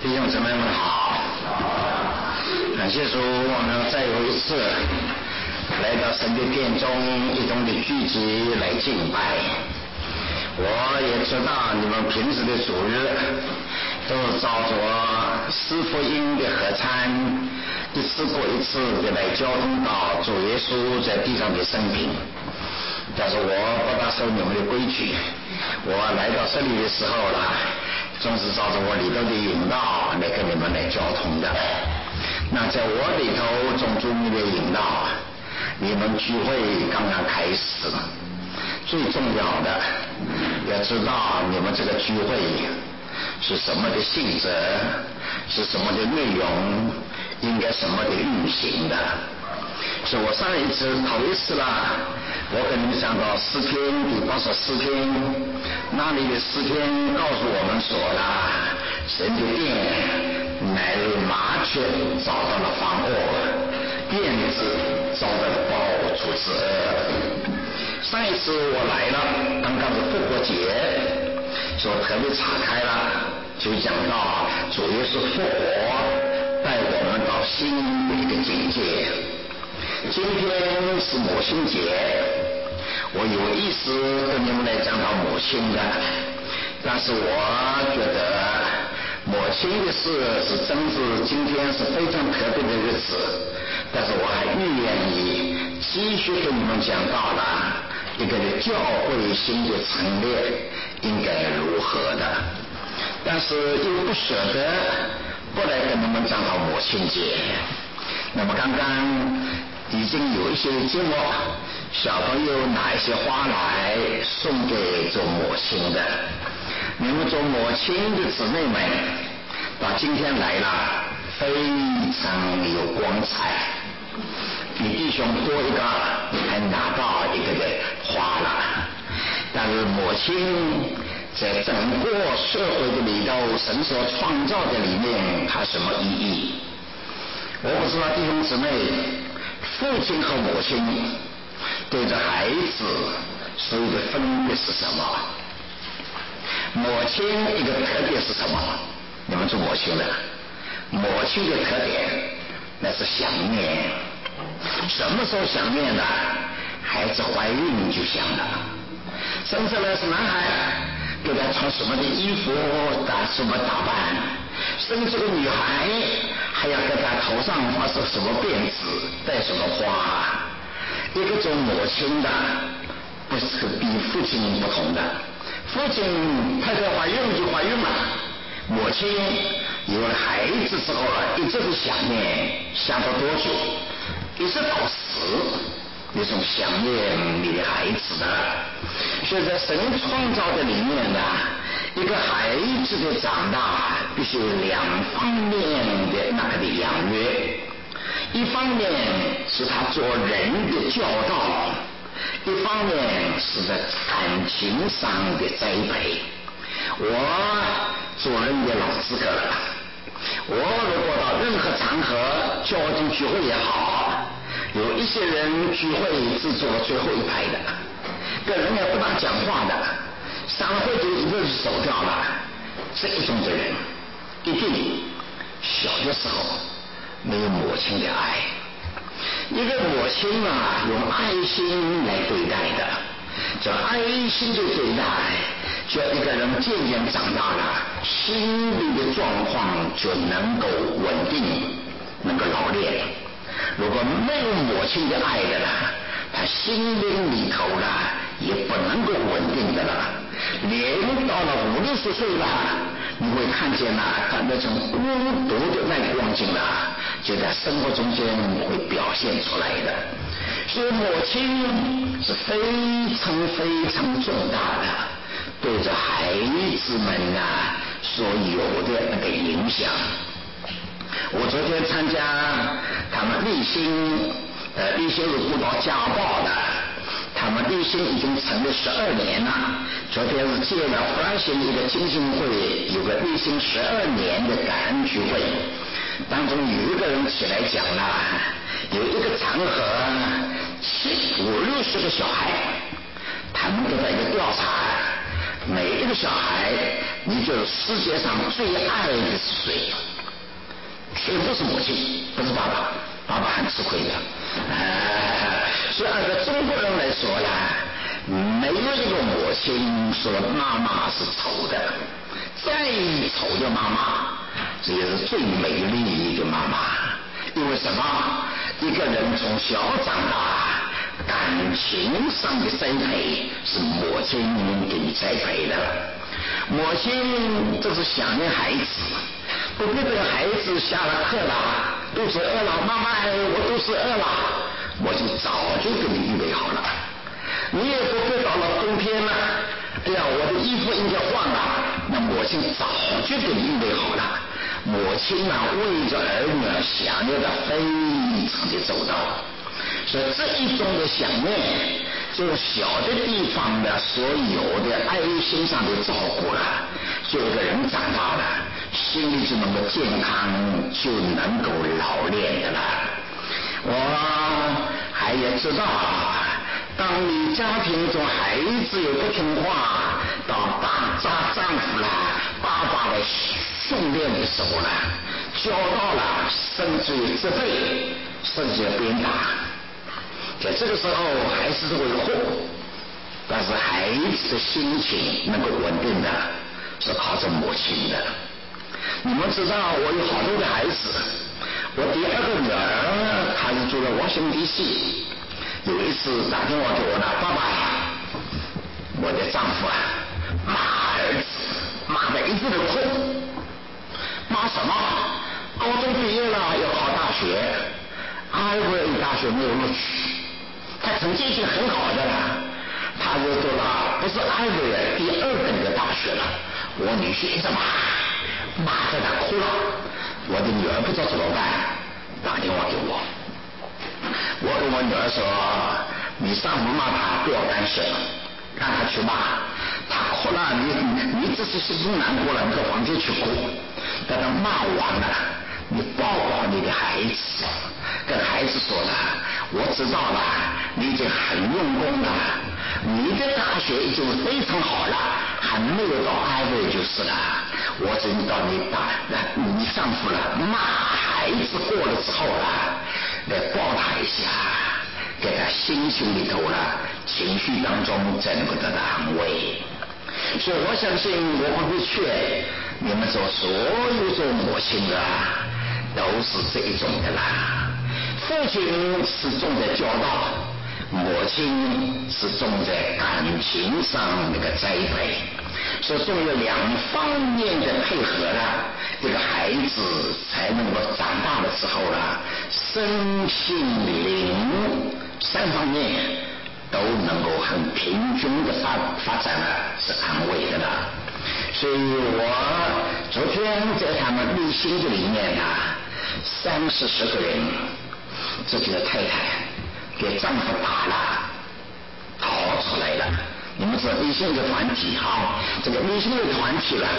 弟兄姊妹们好，感谢主，我们再有一次来到神的殿中，一同的聚集来敬拜。我也知道你们平时的主日都照着四福音的合参，一次过一次的来交通到主耶稣在地上的生平。但是我不大受你们的规矩，我来到这里的时候呢，总是照着我里头的引导来跟你们来交通的。那在我里头种主你的引导，你们聚会刚刚开始，最重要的要知道你们这个聚会是什么的性质，是什么的内容，应该什么的运行的。是我上一次头一次啦，我跟你们讲到诗篇第84篇，那里的诗篇告诉我们说啦，神的殿乃为麻雀找到了房窝，辫子找到了抱主之恶。上一次我来了，刚刚是复活节，所以特别岔开了，就讲到主耶稣复活带我们到新的一个境界。今天是母亲节，我有意思跟你们来讲到母亲的，但是我觉得母亲的事是真是今天是非常特别的日子，但是我还愿意继续跟你们讲到了一个教会新的陈列应该如何的，但是又不舍得不来跟你们讲到母亲节。那么刚刚已经有一些节目，小朋友拿一些花来送给做母亲的，你们做母亲的姊妹们到今天来了，非常有光彩，比弟兄多一个还拿到一个的花了。但是母亲在整个社会的里头，神所创造的里面，它什么意义？我不知道弟兄姊妹，父亲和母亲对着孩子所有的分别是什么？母亲一个特点是什么？你们做母亲的，母亲的特点那是想念。什么时候想念呢？孩子怀孕就想了，生下来是男孩，给他穿什么的衣服，打什么打扮，生这个女孩还要给他头上发射什么辫子，戴什么花。一个做母亲的不是比父亲不同的，父亲太太怀孕就怀孕了，母亲有了孩子之后了，一直是想念，想到多久，一直到死，那种想念你的孩子的。所以在神创造的里面呢，一个孩子的长大必须有两方面的那个的养育，一方面是他做人的教导，一方面是在感情上的栽培。我做人的老资格了，我如果到任何场合，教会聚会也好，有一些人聚会是坐最后一排的，跟人也不大讲话的，上了会就一个就走掉了，这一种的人一定小的时候没有母亲的爱。一个母亲啊，用爱心来对待的，这爱心的对待，就一个人渐渐长大了，心理的状况就能够稳定，能够老练。如果没有母亲的爱的了，他心灵里头了也不能够稳定的了，连到了50-60岁了，你会看见了他那种孤独的那光景了，就在生活中间会表现出来的。所以母亲是非常非常重大的，对着孩子们啊所有的那个影响。我昨天参加他们立新路辅导家暴的，他们立新已经成立12年了。昨天是借了弗兰西一个基金会有个立新12年的感恩聚会，当中有一个人起来讲了，有一个场合50-60个小孩，他们给他一个调查，每一个小孩你觉得世界上最爱的是谁？全部是母亲，不是爸爸，爸爸很吃亏的。所以按照中国人来说呢，没有一个母亲说妈妈是丑的，再丑的妈妈，这也是最美丽一个妈妈。因为什么？一个人从小长大，感情上的栽培是母亲给你栽培的。母亲就是想念孩子，不必这个孩子下了课了，肚子饿了，妈妈我肚子饿了，母亲早就给你预备好了。你也不必到了冬天了，哎呀，我的衣服应该换了，那母亲早就给你预备好了。母亲呢，为着儿女想念的非常的周到，所以这一种的想念，这个小的地方的所有的爱心上的照顾了，就一个人长大了，心里就能够健康，就能够老练的了。我还也知道，当你家庭中孩子有不听话，到丈夫了，爸爸的训练的时候了，教导了，甚至于责备，甚至于鞭打，在这个时候还是会哭，但是孩子的心情能够稳定的，是靠着母亲的。你们知道，我有好多个孩子，我第二个女儿她是住在Washington DC，有一次打电话给我了，爸爸，我的丈夫骂儿子，骂得一直都哭，骂什么？高中毕业了要考大学，Ivy大学没有录取，他成绩已经很好的了，他就做了不是Ivy第二等的大学了。我女婿一直骂得他哭了，我的女儿不知道怎么办，打电话给我。我跟我女儿说，你上午骂他不要干涉，让他去骂，他哭了，你这是心中难过了，你到房间去哭，等他骂完了，你抱抱你的孩子，跟孩子说了，我知道了，你已经很用功了，你的大学已经非常好了，还没有到Ivy就是了，我知道你丈夫了，骂孩子过了之后了，来抱他一下，给他心情里头了，情绪当中才能够得到安慰。所以我相信，我不会劝你们做所有做母亲的都是这一种的啦。父亲是重在教导，母亲是重在感情上那个栽培，所以重有两方面的配合了，这个孩子才能够长大了之后了，身心灵三方面都能够很平均的发展了，是安慰的了。所以我昨天在他们立新的里面30个人，自己的太太给丈夫打了，逃出来了。你们知道立新的团体这个立新的团体了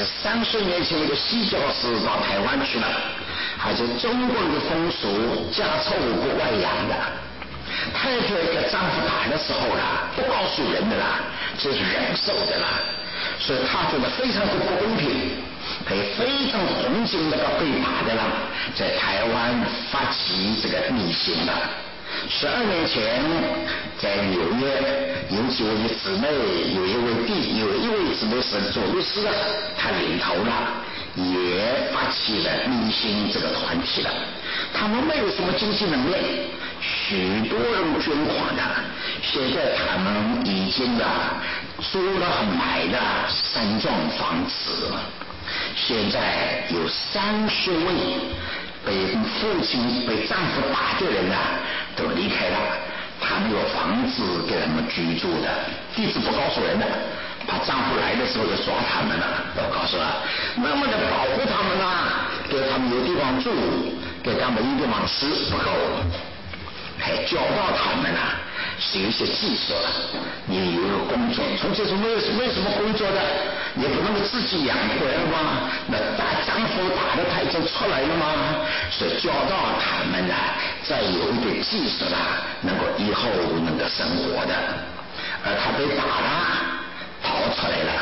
，30年前一个西教士到台湾去了，还是中国的风俗，家丑不外扬的。太太给丈夫打的时候啦，不告诉人的啦，这是忍受的啦，所以他觉得非常的不公平，非常同情那个被打的啦，在台湾发起这个立新了。12年前，在纽约有几位姊妹，有一位姊妹是做律师的，她领头了，也发起了立新这个团体了。他们没有什么经济能力，许多人捐款的，现在他们已经租了买了3幢房子，现在有30位被父亲被丈夫打的人都离开了，他们有房子给他们居住的，地址不告诉人的，怕丈夫来的时候就抓他们了，都告诉了，那么的保护他们给他们有地方住，给他们有地方吃不够，还教导他们是有一些技术你有一个工作，从这种没什么工作的，也不能够自己养活嘛，那丈夫打的他已经出来了嘛，所以教导他们再有一点技术能够以后能够生活的。而他被打了，逃出来了，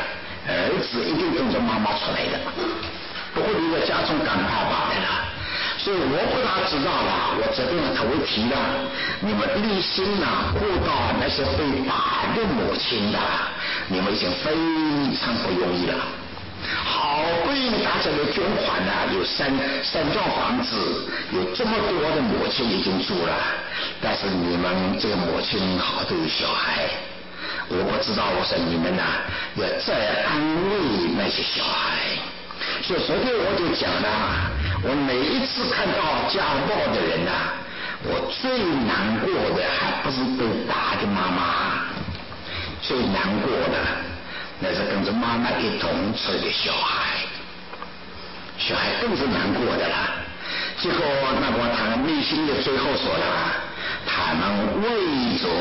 儿子一定跟着妈妈出来的，不会留在家中干爸爸的了。所以我不大知道了，我这边头提了，你们立心顾到那些被打的母亲的，你们已经非常不容易了。好不容易大家的捐款呢，有三幢房子，有这么多的母亲已经住了，但是你们这个母亲好都有小孩，我不知道，我说你们要再安慰那些小孩。所以昨天我就讲了，我每一次看到家暴的人我最难过的还不是被打的妈妈，最难过的那是跟着妈妈一同吃的小孩，小孩更是难过的了。结果那么他们内心的最后说了，他们为着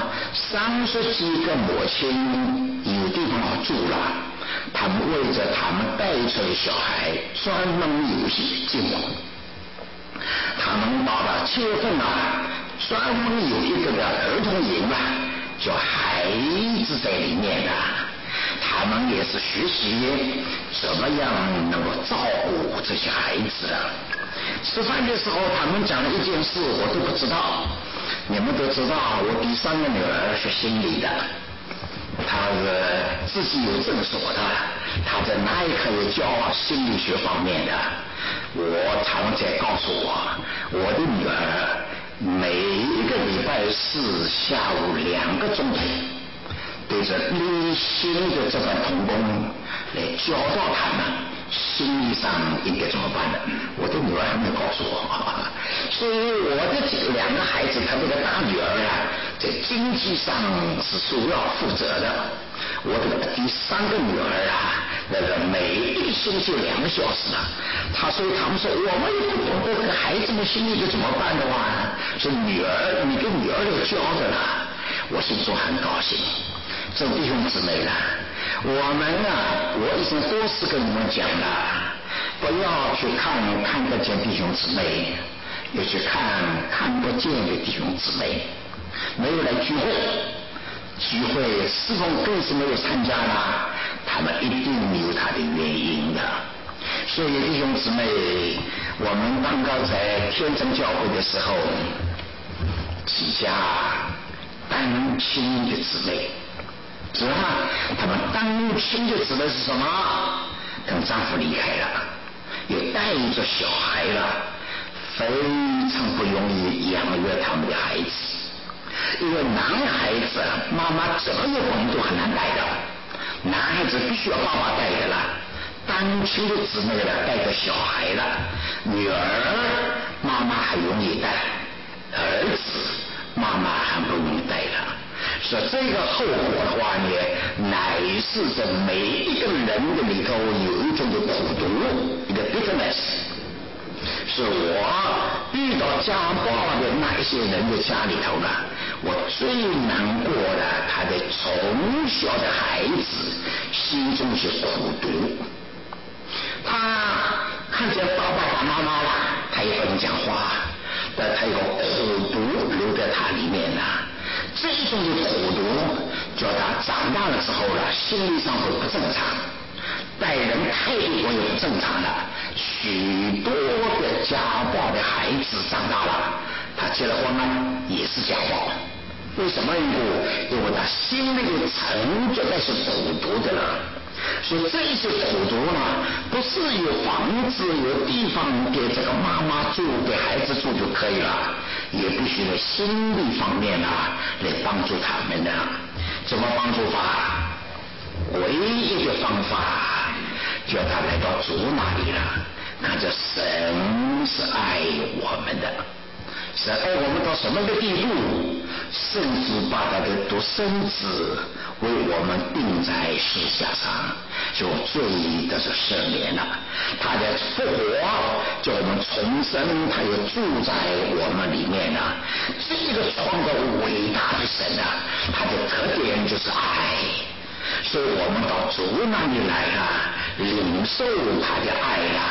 30几个母亲有地方住了，他们为着他们带出的小孩专门有些计划，他们到了7月份专门有一个的儿童营叫孩子在里面他们也是学习怎么样能够照顾这些孩子吃饭的时候他们讲了一件事我都不知道，你们都知道我第3个女儿是心理的，她是自己有证所的，她在哪一科也教心理学方面的。我常在告诉我的女儿每一个礼拜4下午2个钟头对着立心的这份同工来教导他们心理上应该怎么办的。我的女儿还没有告诉我，所以我的2个孩子，他这个大女儿在经济上是主要负责的，我的第3个女儿那个每一个星期2个小时所以他们说我们也不懂得这个孩子们心里怎么办的话，是女儿你给女儿都教的了，我心中很高兴。这弟兄姊妹我们我已经多次跟你们讲了，不要去看得见弟兄姊妹，要去看不见的弟兄姊妹。没有来聚会侍奉更是没有参加他们一定有他的原因的。所以弟兄姊妹，我们刚刚在天真教会的时候，几家单亲的姊妹，知道他们单亲的指的是什么？跟丈夫离开了，又带着小孩了，非常不容易养育他们的孩子。因为男孩子妈妈怎么有本都很难带的，男孩子必须要爸爸带的了，单亲的姊妹带着小孩了，女儿妈妈很容易带，儿子妈妈很不容易带的。所以这个后果的话乃是在每一个人的里头有一种的苦毒，一个 bitterness。是我遇到家暴的那一些人的家里头我最难过的，他的从小的孩子心中是苦毒，他看见爸爸妈妈他也不能讲话，但他有苦毒留在他里面这一种的苦毒叫他长大了之后心理上会不正常，待人态度也不正常了。许多的家暴的孩子长大了，他结了婚也是家暴。为什么？因为他心里沉着那是苦毒的了。所以这些苦毒不是有房子有地方给这个妈妈住给孩子住就可以了，也必须在心理方面来帮助他们的。怎么帮助法？唯一的方法叫他来到主那里了，看着神是爱我们的，神爱我们到什么个地步，甚至把他的独生子为我们钉在十字架上，就罪得是赦免了。他的复活叫我们重生，他也住在我们里面这个创造伟大的神他的特点就是爱。所以我们到主那里来领受他的爱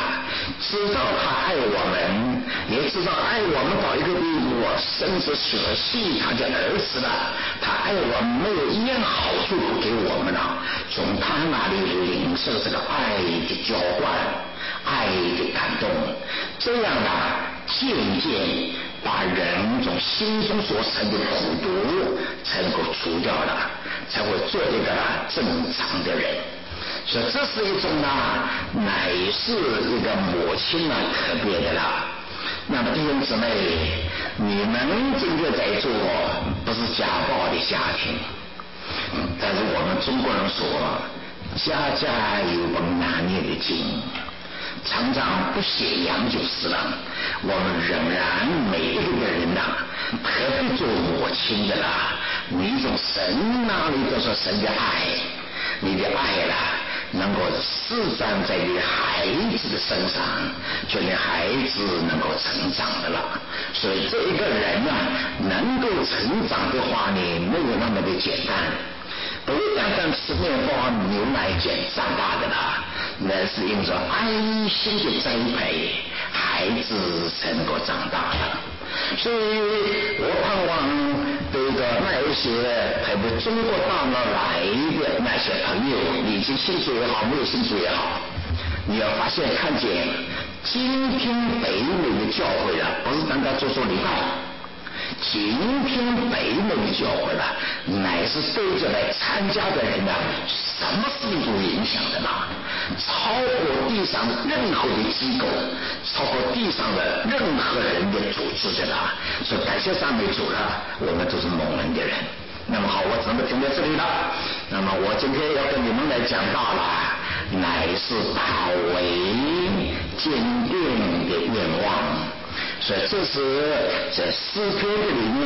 知道他爱我们，也知道爱我们到一个地步，甚至舍弃他的儿子了。他爱我们没有一样好处不给我们了，从他那里领受这个爱的浇灌，爱的感动，这样渐渐把人从心中所生的苦毒才能够除掉了，才会做一个正常的人。所以这是一种乃是一个母亲特别的啦。那么弟兄姊妹，你们今天在座不是家暴的家庭，但是我们中国人说家家有本难念的经，常常不显扬就是了。我们仍然每一个人特别做母亲的啦，你从神那里都是神的爱，你的爱能够施展在你孩子的身上，就你孩子能够成长的了。所以这一个人能够成长的话呢，没有那么的简单，不单单吃面包牛奶碱长大的啦，那是因着爱心的栽培，孩子才能够长大的。所以我盼望那一些特别中国大陆来的那些朋友，你已经信主也好，没有信主也好，你要发现看见今天北美的教会不是单单做礼拜，今天北美的教会乃是对着来参加的人什么事情都影响的超过地上的任何的机构，超过地上的任何人的组织的所以感谢赞美主我们都是蒙恩的人。那么好，我只能停在这里了。那么我今天要跟你们来讲到乃是大卫坚定的愿望。所以这是在诗篇的里面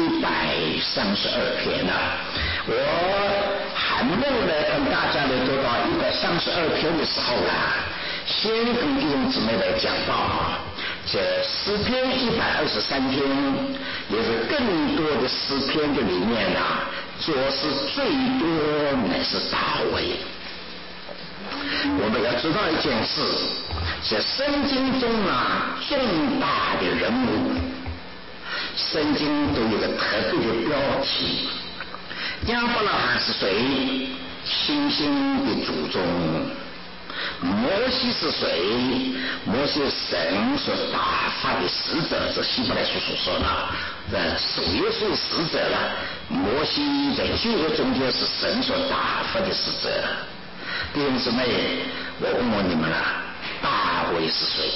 132篇我还没来跟大家来做到132篇的时候先跟弟兄姊妹来讲到这诗篇123篇，也是更多的诗篇的里面做事最多乃是大卫。我们要知道一件事，在圣经中重大的人物，圣经都有个特别的标题。亚伯拉罕是谁？星星的祖宗。摩西是谁？摩西神所打发的使者，这希伯来书所说的主耶稣使者摩西在旧约中间是神所打发的使者。弟兄姊妹，我问你们大卫是谁？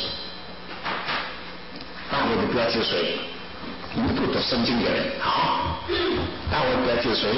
大卫的标题是谁？你们都读圣经的人好，大卫标题是谁？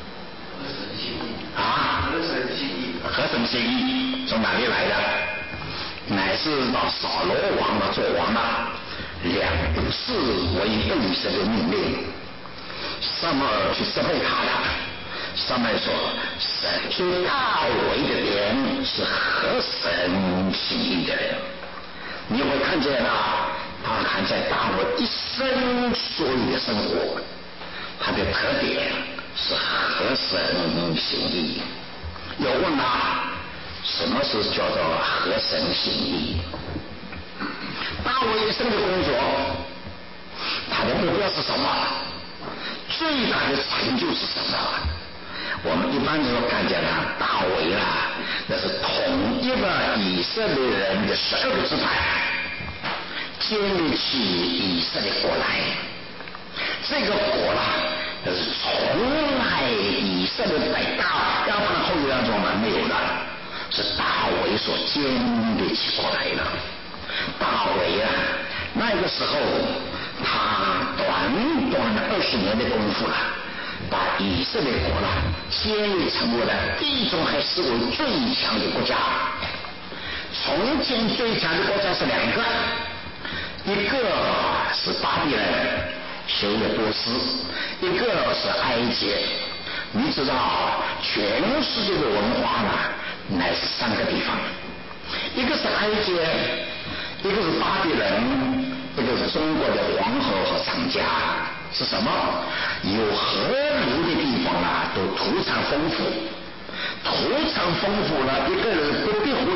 合神心意从哪里来的？乃是到扫罗王做王2次违背神的命令，撒母耳去责备他上面说神说大卫的人是合神心意的人。你会看见他看在大卫一生所有的生活，他的特点是合神心意。有问什么是叫做合神心意？大卫一生的工作，他的目标是什么？最大的成就是什么？我们一般都看见大卫那是统一了以色列人的12个支派，建立起以色列国来。这个国那是从来以色列在亚伯拉罕后裔当中没有的，是大卫所建立起过来的。大卫那个时候他短20年的功夫把以色列国建立成为了地中海视为最强的国家。从前最强的国家是2个，一个是巴比伦修的波斯，一个是埃及。你知道全世界的文化乃是3个地方，一个是埃及，一个是巴比伦，一个是中国的黄河和长江。是什么？有河流的地方都土产丰富，土产丰富一个人不必会做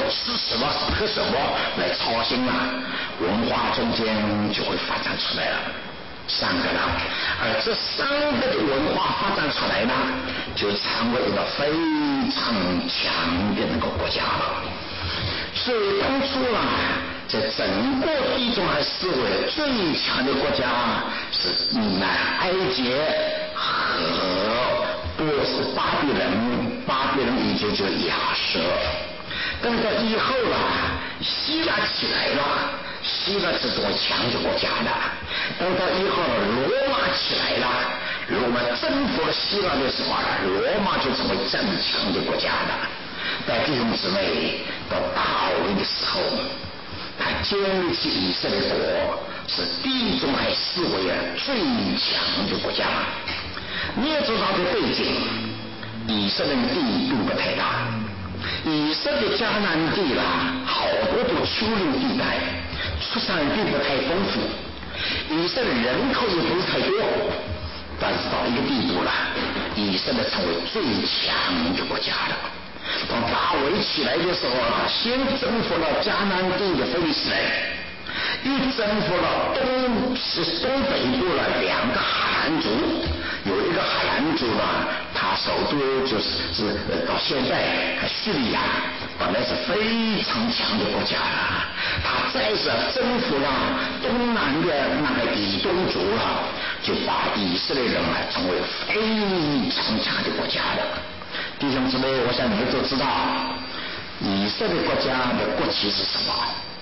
吃什么喝什么来操心了，文化中间就会发展出来了3个了，而这3个的文化发展出来呢，就成为一个非常强的那个国家了。所以当初啊，在整个地中海四围最强的国家是南埃及和巴比伦，巴比伦也就叫亚述。等到以后啊，希腊起来了，希腊是多强的国家的。等到以后罗马起来了，罗马征服了希腊的时候，罗马就成为正强的国家的。在弟兄姊妹，到大卫的时候，他建立起以色列国，是地中海四围最强的国家。你也知道这背景，以色列地并不太大，以色列迦南地啦，好多都丘陵地带，出产并不太丰富，以色列人口也不是太多，但是到一个地步了，以色列成为最强的国家了。当大卫起来的时候啊，先征服了迦南地的非利士人，又征服了东北部了2个哈兰族，有一个哈兰族呢，他首都就是到现在叙利亚，本来是非常强的国家了。他再是征服了东南的那个以东族了，就把以色列人成为非常强的国家了。弟兄姊妹，我想你们都知道，以色列国家的国旗是什么？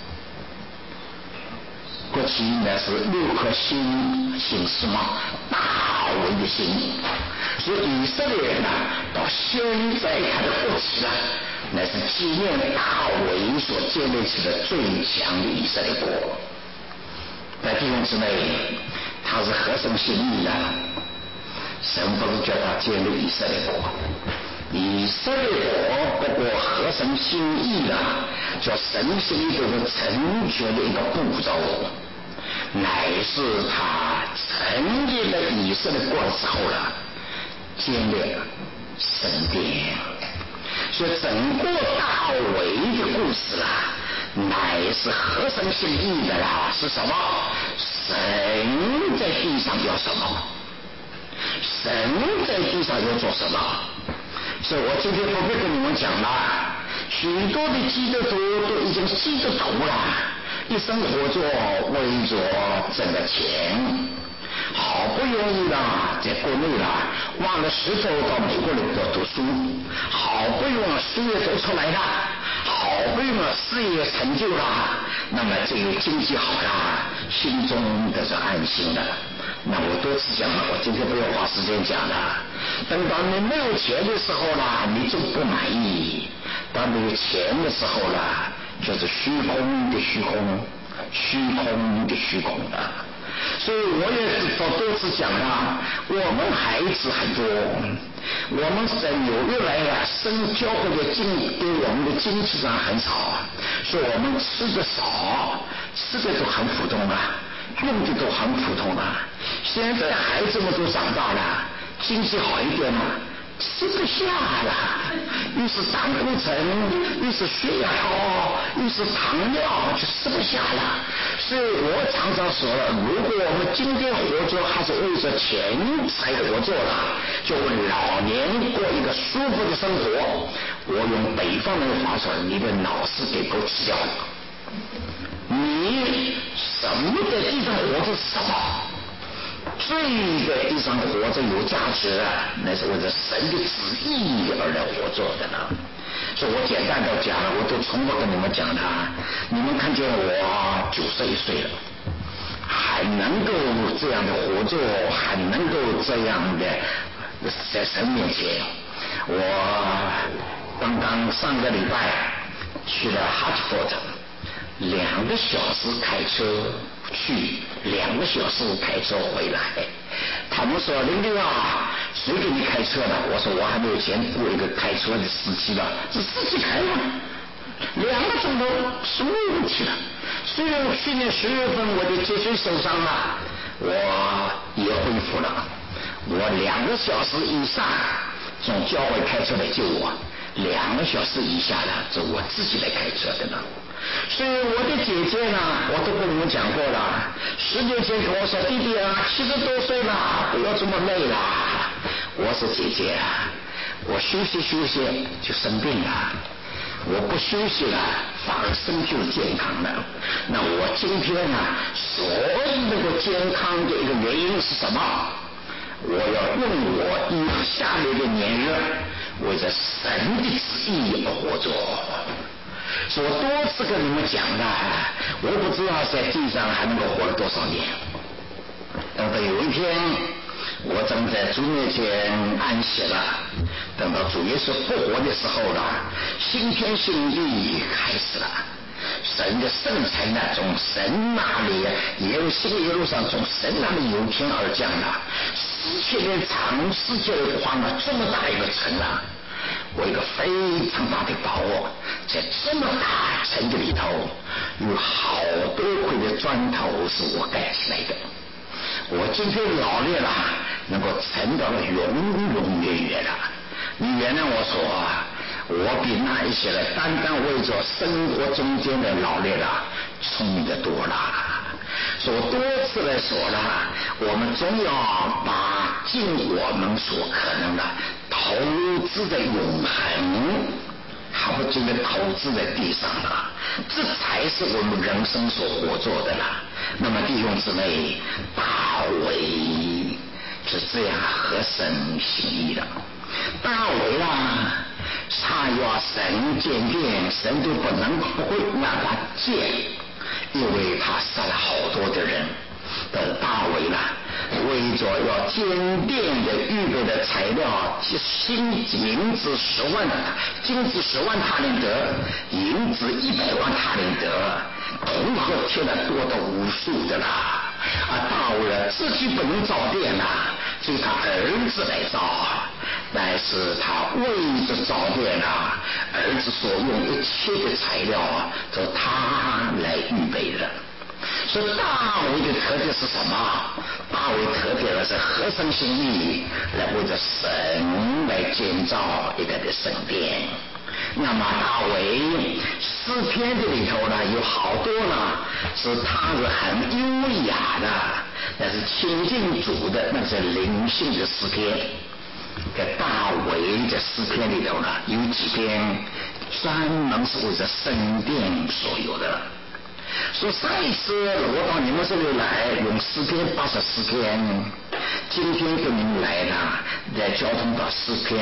国旗应该是6颗星，星是什么？大卫的星。所以以色列人呢，到现在他的国旗呢，那是纪念大卫所建立起的最强的以色列国。那弟兄姊妹，他是合神心意的，神不是叫他建立以色列国，以色列国不过合神心意的，叫神心意就是成全的一个步骤，乃是他成立了以色列国之后了，建立神殿。所以整个大卫的故事啦，乃是合神心意的啦，是什么？神在地上要什么？神在地上要做什么？所以我今天不必跟你们讲了，许多的基督徒都已经基督徒了，一生活着为着挣个钱，好不容易啦，在国内啦，挖了石头到美国来读书，好不容易书也读出来了，好不容易事业成就了，那么这个经济好了，心中都是安心的。那我多次讲了，我今天不要花时间讲了。等到你没有钱的时候啦，你就不满意；当你有钱的时候啦，就是虚空的虚空，虚空的虚空的。所以我也是多次讲了，我们孩子很多，我们在纽约来了，教会的对我们的经济上很少，所以我们吃的少，吃的都很普通啊，用的都很普通啊。现在孩子们都长大了，经济好一点了，吃不下了，又是胆固醇，又是血压高，又是糖尿，就吃不下了。所以我常常说了，如果我们今天活着还是为着钱才活着了，就老年过一个舒服的生活。我用北方人的话说，你的脑是给狗吃掉的。你什么在地上活着是什么？最在地上活着有价值啊，那是为着神的旨意而来活着的呢。所以我简单的讲了，我都重复跟你们讲了。你们看见我91岁了，还能够这样的活着，还能够这样的在神面前。我刚刚上个礼拜去了哈特福德，2个小时开车去，2个小时开车回来。他们说林林啊，谁给你开车的？我说我还没有钱雇一个开车的司机了，是司机开吗？2个钟头是没有问题了。虽然我去年10月份我的脊椎受伤了，我也恢复了。我2个小时以上从教会开车来救我 2个小时以下的，这我自己来开车的了。所以我的姐姐呢，我都跟你们讲过了，10年前跟我说，弟弟啊，70多岁了，不要这么累了。我说姐姐啊，我休息就生病了，我不休息了反而身体健康了。那我今天啊，所以能够健康的一个原因是什么？我要用我以下的一个年日为着神的旨意而活着。所以我多次跟你们讲了，我不知道在地上还能够活了多少年。等到有一天我正在主面前安息了，等到主耶稣复活的时候了，新天新地开始了，神的圣才呢从神那里，新耶路撒冷从神那里由天而降了，4000年长世界的宽了这么大一个城了。我有一个非常大的把握，在这么大城的里头有好多块的砖头是我盖起来的。我今天老练了，能够撑到了永永远远了。你原谅我说，我比那一些人单单为着生活中间的老练了聪明的多了。所以我多次来说了，我们总要把尽我们所可能的投资在永恒，好这个投资在地上了，这才是我们人生所活做的了。那么弟兄姊妹，大卫是这样合神心意的。大卫啊，他要神鉴定，神都不会让他见，因为他杀了好多的人。大卫呢，为着要建殿的预备的材料，银子10万，金子10万塔林德，银子100万塔林德，铜和铁呢多得无数的啦。大卫自己不能造殿啦，所以他儿子来造，但是他为着造殿啊，儿子所用一切的材料都他来预备的。所以大卫的特点是什么？大卫特点呢是合神心意，来为着神来建造一个的圣殿。那么大卫诗篇的里头呢，有好多呢是他是很优雅的，那是亲近主的，那是灵性的诗篇。在大卫的诗篇里头呢，有几篇专门是为着圣殿所有的。所以上一次我到你们这里来用诗篇84篇，今天跟你们来了再交通到诗篇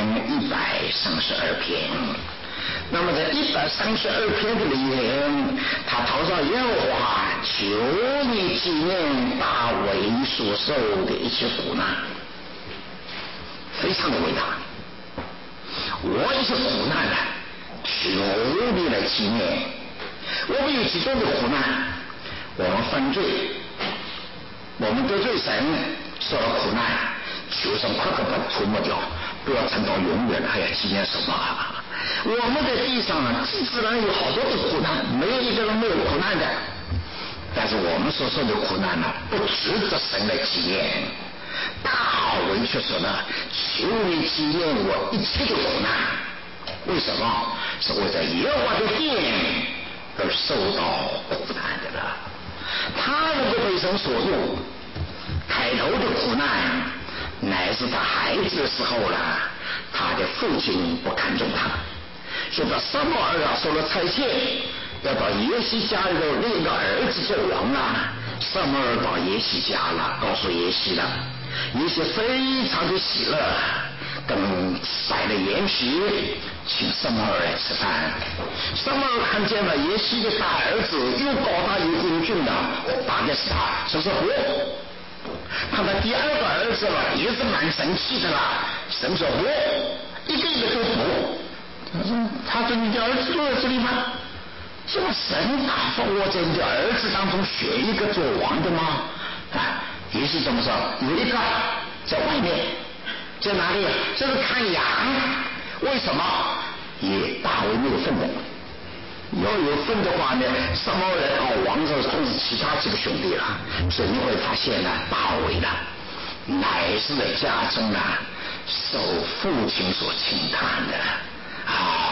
132篇。那么在132篇的里面，他讨上耶和华，求你纪念大卫所受的一切苦难，非常的伟大。我一些苦难呢，求你来纪念。我们有几种的苦难，我们犯罪，我们得罪神，受了苦难，求神快快把它涂抹掉，不要撑到永远，还要纪念什么？我们在地上自然有好多的苦难，没有一个人没有苦难的，但是我们所受的苦难呢，不值得神来纪念。大卫却说呢，求你纪念我一切的苦难。为什么？是为了耶和华的殿而受到苦难的了。他能够被神所用，开头的苦难乃是他孩子的时候了，他的父亲不看重他，说到撒母耳受了差遣，要到耶西家里头另一个儿子做王啊。撒母耳到耶西家了，告诉耶西了，耶西非常的喜乐，跟摆了筵席，请撒母耳来吃饭。撒母耳看见了耶西的大儿子又高大又英俊的，打的是他，说是活。看到第二个儿子了，也是蛮神气的啦，神说活，一个一个都活。他说你的儿子坐在这里吗？这个神打发我在你的儿子当中选一个做王的吗？耶西怎么说？有一个在外面，在哪里？这是看羊。为什么？也大卫没有份的。要有份的话呢，撒母耳到王上控制其他几个兄弟了，所以你会发现呢，大卫呢，乃是在家中呢受父亲所轻看的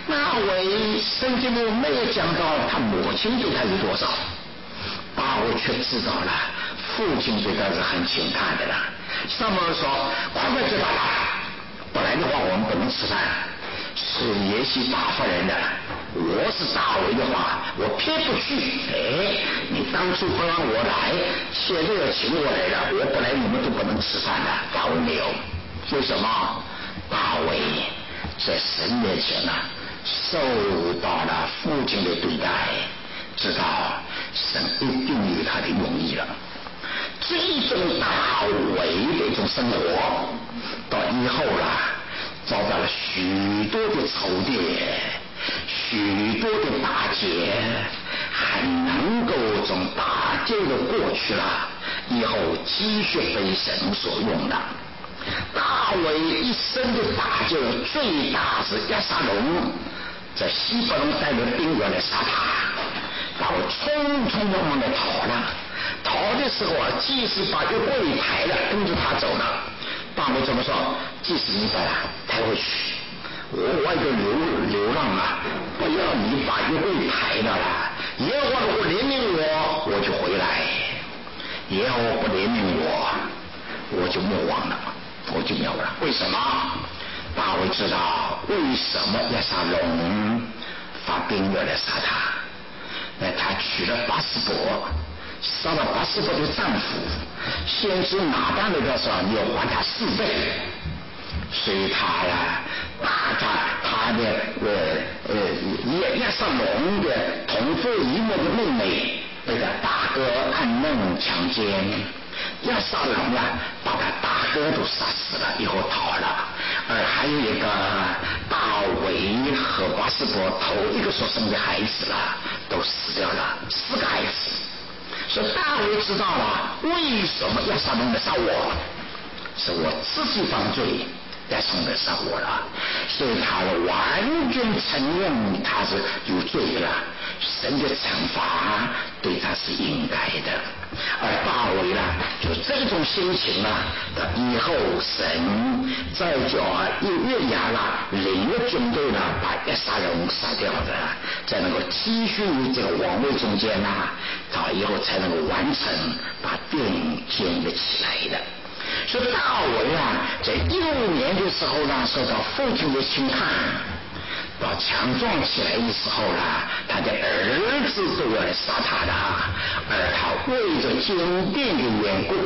大卫圣经里没有讲到他母亲对他有多少，大卫却知道了父亲对他是很轻看的了。撒母耳说：“快快知道了，不然的话我们不能吃饭。是耶西打发人的，我是大卫的话，我偏不去。你当初不让我来，现在要请我来了，我不来你们都不能吃饭了。”大卫没有，为什么？大卫在神面前呢，受到了父亲的对待，知道神一定有他的用意了。这种大卫的一种生活，到以后了，遭到了许多的仇敌，许多的打劫，很能够从打劫的过去了，以后继续被神所用的。大卫一生的打劫最大是押沙龙，在西伯伦带着兵员来杀他，大卫匆匆忙忙的逃了。逃的时候啊，祭司把约柜抬了，跟着他走了。大卫怎么说？祭司你把他抬回去，我外头流浪啊，不要你把约柜抬了啦。耶和华如果怜悯我，我就回来；耶和华不怜悯我，我就灭亡了，我就灭亡了。为什么？大卫知道为什么押沙龙发兵要来杀他。那他娶了拔示伯，杀了拔示伯的丈夫，先知拿单来的时候，你要还他4倍，所以他呀，他的押沙龙的同父异母的妹妹被他大哥暗嫩强奸，押沙龙啊，把他大哥都杀死了，以后逃了。而还有一个大卫和拔示伯头一个所生的孩子了，都死掉了，4个孩子。所以大卫知道了为什么押沙龙来杀我，是我自己犯罪，押沙龙来杀我了，所以他完全承认他是有罪了，神的惩罚对他是应该的。而大卫呢，就这种心情呢，到以后神再叫约押了领了军队呢，把押沙龙杀掉的，才能够继续这个王位中间呢，到以后才能够完成把殿建立起来的。所以大卫啊，在16年的时候呢，受到父亲的轻看，到强壮起来的时候呢，他的儿子都要来杀他的，而他为着建殿的缘故，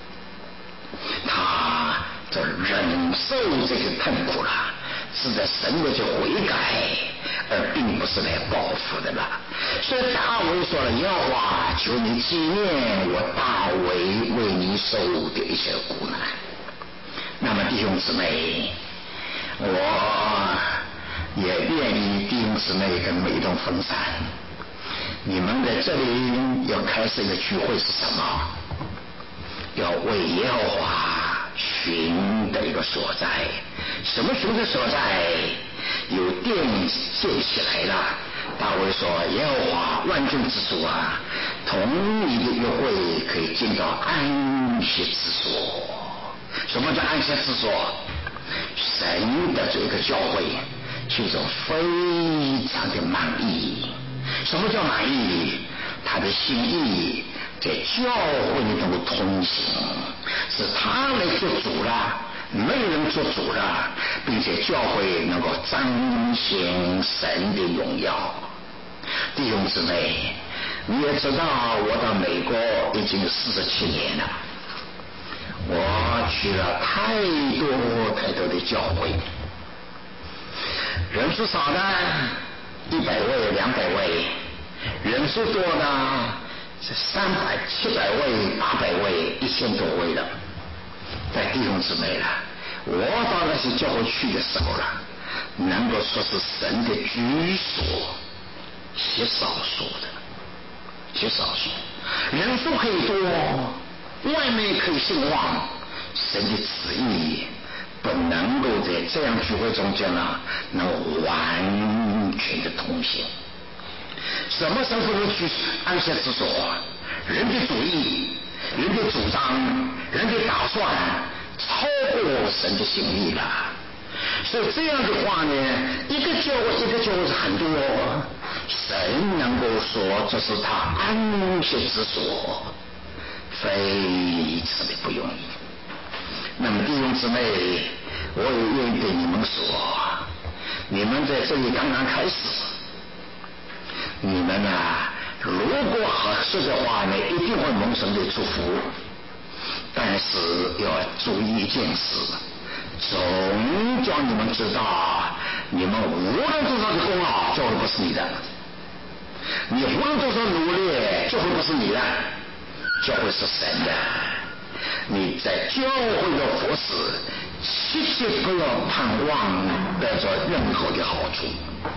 他就忍受这个痛苦了，是在神的去悔改，而并不是来报复的了。所以大卫说了：“耶和华，求你纪念我大卫为你受的一些苦难。”那么弟兄姊妹，我也愿意弟兄姊妹跟每栋分散。你们在这里要开始一个聚会是什么？要为耶和华寻的一个所在。什么寻的所在？有殿建起来了。大卫说：“耶和华万军之主啊，同你的约会可以进到安息之所。”什么叫安息之所？神的这个教会其中非常的满意。什么叫满意？他的心意在教会里能够通行，是他来做主了，没有人做主了，并且教会能够彰显神的荣耀。弟兄姊妹，你也知道我到美国已经47年了，我去了太多的教会，人数少的100位200位，人数多的是300、700位、800位、1000多位了。但弟兄姊妹了，我到那些教会去的时候了，能够说是神的居所，极少数的，极少数。人数可以多，外面可以兴旺，神的旨意不能够在这样聚会中间呢，能完全的通行。什么神不能去安息之所？人的主意、人的主张、人的打算超过神的心意了。 所以这样的话呢，一个教会是很多，神能够说这是他安息之所，非常的不容易。那么弟兄姊妹，我也愿意对你们说，你们在这里刚刚开始，你们啊，如果合适的话呢，一定会蒙神的祝福。但是要注意一件事，总叫你们知道，你们无论多少的功劳，教会不是你的；你无论多少努力，教会不是你的，教会是神的。你在教会的服侍，切切不要盼望得着任何的好处。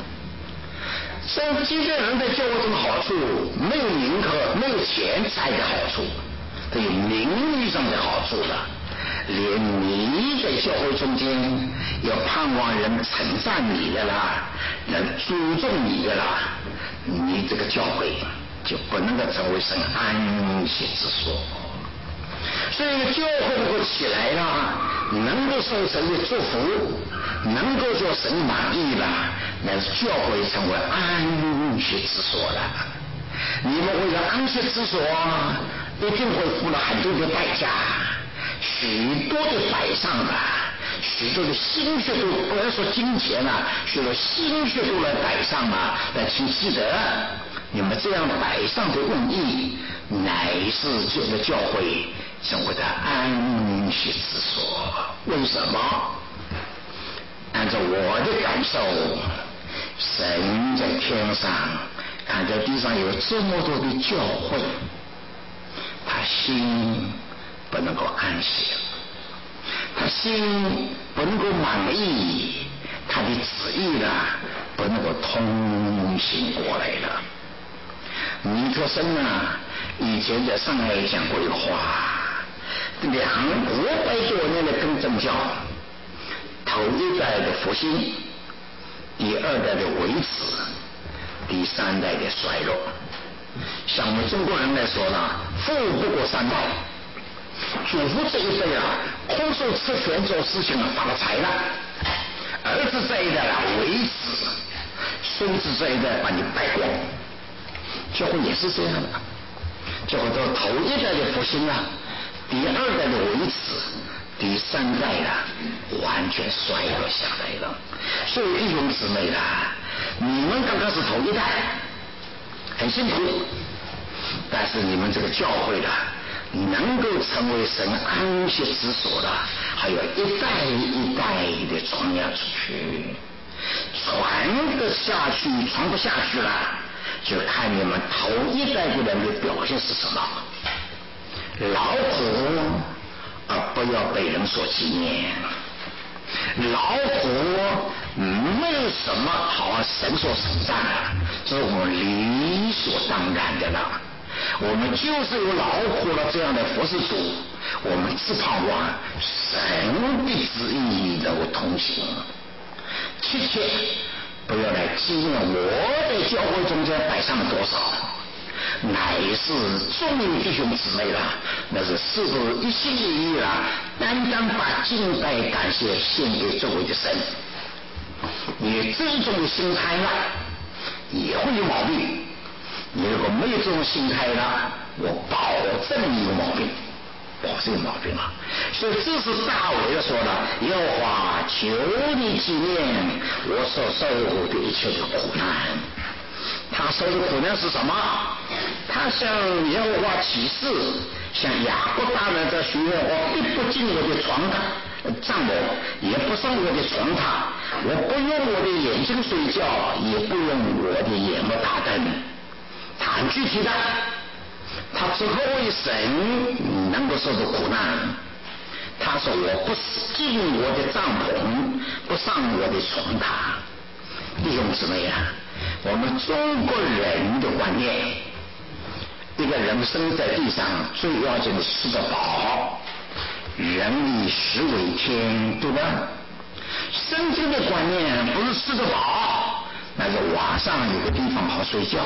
像今天人在教会中的好处，没有名和没有钱财的好处，都有名誉上的好处了。连你在教会中间要盼望人称赞你的啦，人注重你的啦，你这个教会就不能够成为神安息之所。所以教会能够起来了，能够受神的祝福，能够叫神满意了，那是教会成为安息之所了。你们为了安息之所，一定会付了很多的代价，许多的摆上啊，许多的心血都不要说金钱啊，许多心血都来摆上啊。但请记得，你们这样摆上的用意，乃是这个教会成为的安息之所。为什么？按照我的感受，神在天上看在地上有这么多的教会，他心不能够安息，他心不能够满意，他的旨意呢不能够通行过来了。尼克森啊，以前在上海讲过一个话，500多年的更正教，头一代的复兴，第二代的维持，第三代的衰落。像我们中国人来说呢，富不过3代，祖父这一辈啊，空手吃权做事情发了财了，儿子这一代啊维持，孙子这一代把你败光。教会也是这样的，教会到头一代的复兴啊，第二代的维持，第三代啊完全衰落下来了。所以弟兄姊妹啦，你们刚刚是头一代，很辛苦，但是你们这个教会啦，能够成为神安息之所的，还有一代一代的传扬出去，传得下去，传不下去了，就看你们头一代的人的表现是什么。劳苦而不要被人所纪念，劳苦没有什么好神所称赞的，这是我们理所当然的了。我们就是有劳苦了这样的服侍主，我们只盼望神的旨意能够通行，切切不要来纪念我在教会中间摆上了多少，乃是众弟兄姊妹啦，那是是不是一心一意啦，单单把敬拜感谢献给周围的神。你这种心态啦，也会有毛病。你如果没有这种心态啦，我保证你有毛病，保证有毛病啊！所以这是大卫说的：耶和华，求你纪念我所受的一切的苦难。他受的苦难是什么？他向耶和华起誓，向雅各大人的许愿，我必不进我的帐幕，也不上我的床榻，我不用我的眼睛睡觉，也不用我的眼目打灯。他很具体的，他只可为神能够受到苦难。他说我不进我的帐篷，不上我的床榻。弟兄姊妹啊，我们中国人的观念，一个人生在地上最要紧的是吃得饱，人以食为天，对吧？圣经的观念不是吃得饱，那是晚上有个地方好睡觉，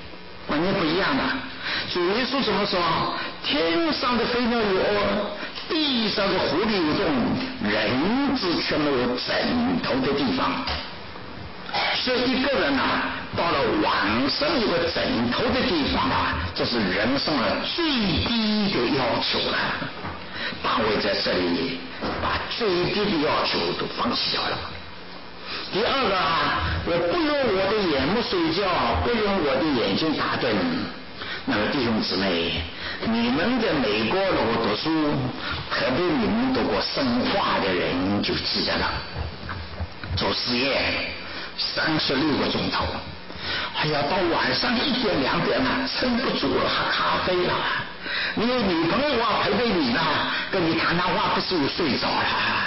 观念不一样的。主耶稣怎么说？天上的飞鸟有窝， 地上的狐狸有洞，人子却没有枕头的地方。所以一个人到了往生有个枕头的地方这是人生最低的要求了。大卫在这里把最低的要求都放弃掉了。第二个我不用我的眼目睡觉，不用我的眼睛打盹。那么弟兄姊妹，你们在美国如果读书，特别你们读过生化的人就记得了，做实验36个钟头，还要到晚上1点2点撑不住了，喝咖啡了。你有女朋友陪你跟你谈话，不是又睡着了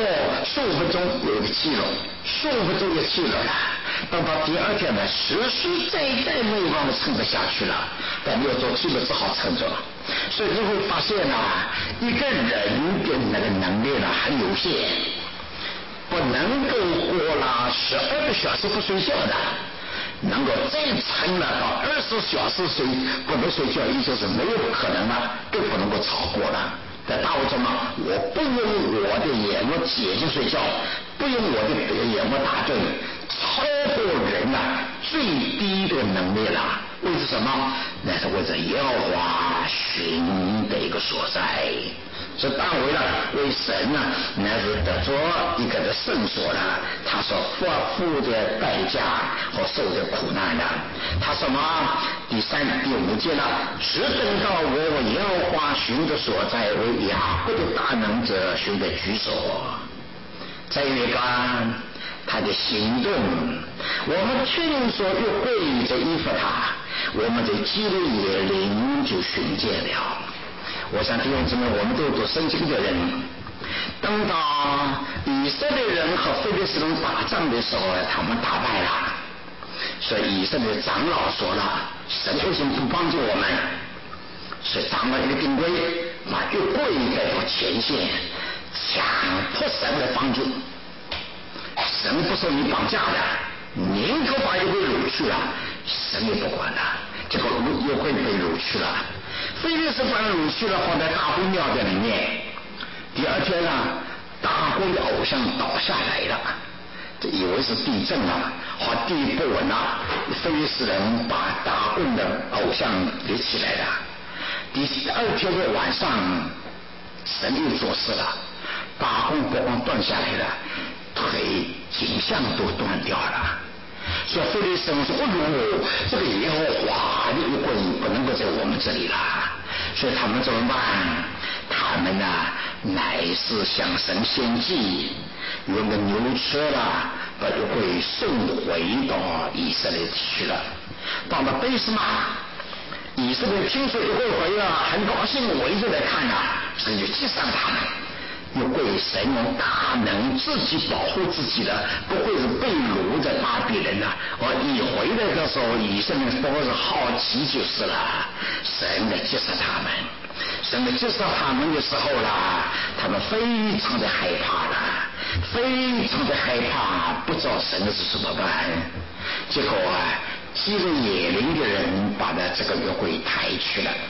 ？15分钟有个气了，15分钟就气了。等到第二天实实在在没有办法撑得下去了，但没有做气了，只好撑着了。所以你会发现一个人的那个能力很有限，不能够过了12个小时不睡觉的，能够再撑了到20小时不能睡觉，也就是没有可能了，都不能够超过了。在大卫中我不用我的眼目睛睡觉，不用我的眼目打盹，超过人最低的能力了。为着什么？那是为着耶和华寻的一个所在。这大卫为神那是得着一个的圣所了，他所付的代价和受的苦难了。他什么？第3、第5节只等到我耶和华寻的所在，为雅各的大能者寻的居所。再有一个他的行动，我们听说又跪着依服他，我们在基路野林就寻见了。我想弟兄姊妹，我们都读圣经的人，等到以色列人和非利士人打仗的时候，他们打败了，所以以色列长老说了，神为什么不帮助我们？所以长老一个定规，就跪在前线，强迫神来帮助。神不受你绑架的，宁可把约柜掳去了，神也不管了，结果约柜被掳去了。非利士把掳去了，放在大公庙在里面。第二天大公的偶像倒下来了，这以为是地震和地不稳非利士人把大公的偶像给起来了。第2天的晚上，神又做事了，大公国王断下来了，腿颈项都断掉了。所以非利士人说：“这个耶和华的约柜不能够在我们这里了。”所以他们怎么办？他们乃是向神献祭，用个牛车把约柜送回到以色列去了。到了贝斯玛，以色列听说约柜回了，很高兴，围着来看神就击杀他们。约柜神用大能自己保护自己的，不会是被掳在巴比伦一回来的时候，以色列都是好奇就是了。神来击杀他们，神来击杀他们的时候他们非常的害怕非常的害怕，不知道神是怎么办。结果基路野林的人把这个约柜抬去了。